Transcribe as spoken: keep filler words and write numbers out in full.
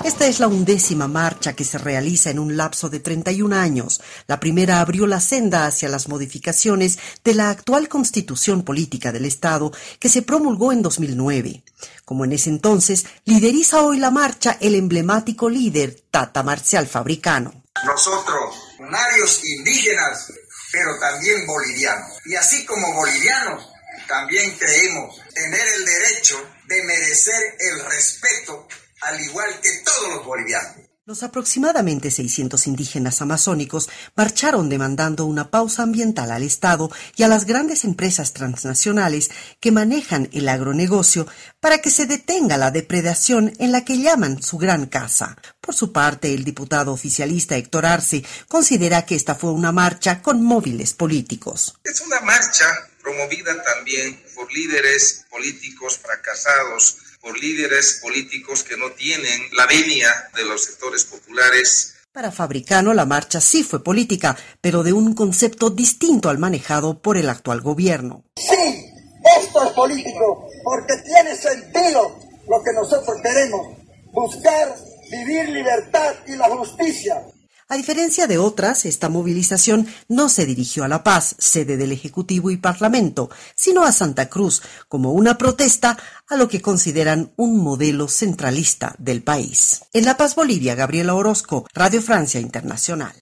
Esta es la undécima marcha que se realiza en un lapso de treinta y un años. La primera abrió la senda hacia las modificaciones de la actual Constitución Política del Estado, que se promulgó en dos mil nueve. Como en ese entonces, lideriza hoy la marcha el emblemático líder Tata Marcial Fabricano. Nosotros, narios indígenas, pero también bolivianos. Y así como bolivianos, también creemos tener el derecho de merecer el respeto, al igual que todos los bolivianos. Los aproximadamente seiscientos indígenas amazónicos marcharon demandando una pausa ambiental al Estado y a las grandes empresas transnacionales que manejan el agronegocio para que se detenga la depredación en la que llaman su gran casa. Por su parte, el diputado oficialista Héctor Arce considera que esta fue una marcha con móviles políticos. Es una marcha promovida también por líderes políticos fracasados, por líderes políticos que no tienen la venia de los sectores populares. Para Fabricano, la marcha sí fue política, pero de un concepto distinto al manejado por el actual gobierno. Sí, esto es político, porque tiene sentido lo que nosotros queremos, buscar vivir libertad y la justicia. A diferencia de otras, esta movilización no se dirigió a La Paz, sede del Ejecutivo y Parlamento, sino a Santa Cruz, como una protesta a lo que consideran un modelo centralista del país. En La Paz, Bolivia, Gabriela Orozco, Radio Francia Internacional.